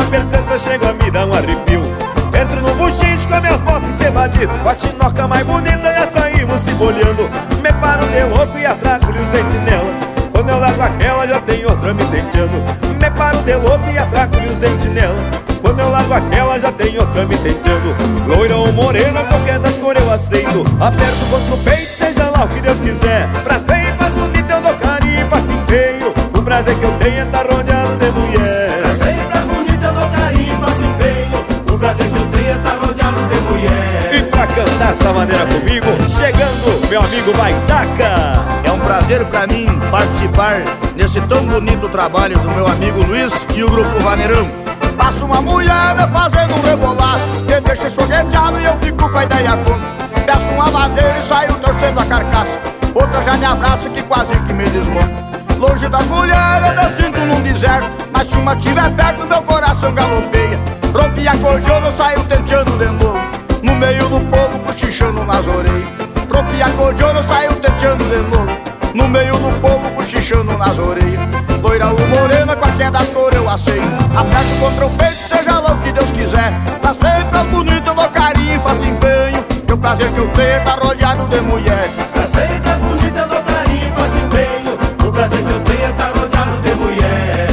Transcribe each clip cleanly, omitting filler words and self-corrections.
percanta, chega a me dar um arrepio. Entro no buchicho com minhas botas encebadidas, com a chinoca mais bonita, já saímos se bolhando. Me paro de louco e atraco-lhe os dentes nela. Quando eu largo aquela, já tem outra me tenteando. Me paro de louco e atraco-lhe os dentes nela. Quando eu largo aquela, já tem outra me tenteando. Loira ou morena, qualquer das cores eu aceito. Aperto contra o peito, seja lá o que Deus quiser. Pras feias, pras bonitas, eu dou carinho e passo empenho. O prazer que eu tenho é tá rodeado de mulher. Pras feias, pras bonitas, eu dou carinho e passo empenho. O prazer que eu tenho é tá rodeado de mulher. E pra cantar essa maneira comigo, chegando meu amigo Baitaca. É um prazer pra mim participar nesse tão bonito trabalho do meu amigo Luiz e o Grupo Vaneirão. Passo uma mulher me fazendo um rebolado, me deixa sogueteado e eu fico com a ideia pronta. Peço uma madeira e saio torcendo a carcaça. Outra já me abraça que quase que me desmonta. Longe da mulher eu me sinto num deserto, mas se uma tiver perto meu coração galopeia. Rompi a cordiona, eu saio tenteando de novo, no meio do povo cochichando nas orelhas. Rompi a cordiona, eu saio tenteando de novo, no meio do povo cochichando nas orelhas. Loira ou morena, qualquer das cores eu aceito. Aperto contra o peito, seja lá o que Deus quiser. Pra sempre as bonitas eu dou carinho e faço empenho. E o prazer que eu tenho é tá rodeado de mulher. Pra sempre as bonitas eu dou carinho e faço empenho. O prazer que eu tenho é tá rodeado de mulher.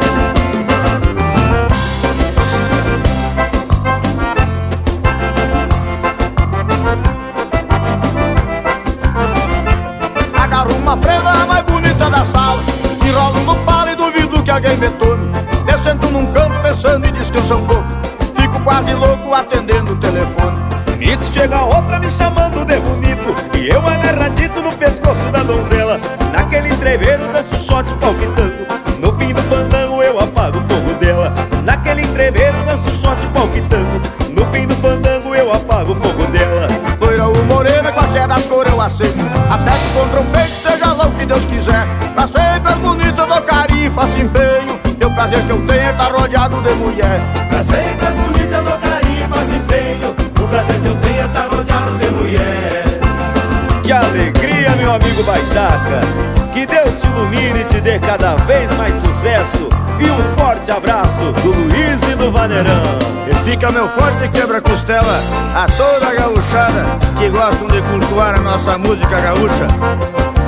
Agarro uma prenda mais bonita da sala, enrolo no palo e duvido que alguém me tome. Me sento num canto pensando e descanso um pouco. Fico quase louco atendendo o telefone. Nisso chega outra me chamando de bonito, e eu agarradito no pescoço da donzela. Naquele entreveiro danço shot palpitando, no fim do fandango eu apago o fogo dela. Naquele entreveiro danço shot palpitando, no fim do fandango eu apago o fogo dela. Loira ou morena, qualquer das cores eu aceito. Aperto contra o peito, seja lá o que Deus quiser. Pra sempre as bonitas eu dou carinho e faço empenho. E o prazer que eu tenho é tá rodeado de mulher. Pra sempre as bonitas eu dou carinho e faço empenho. O prazer que eu tenho é tá rodeado de mulher. Que alegria, meu amigo Baitaca. Que Deus te ilumine e te dê cada vez mais sucesso. E um forte abraço do Luiz e do Vaneirão. E fica meu forte quebra-costela a toda a gauchada que gostam de cultuar a nossa música gaúcha.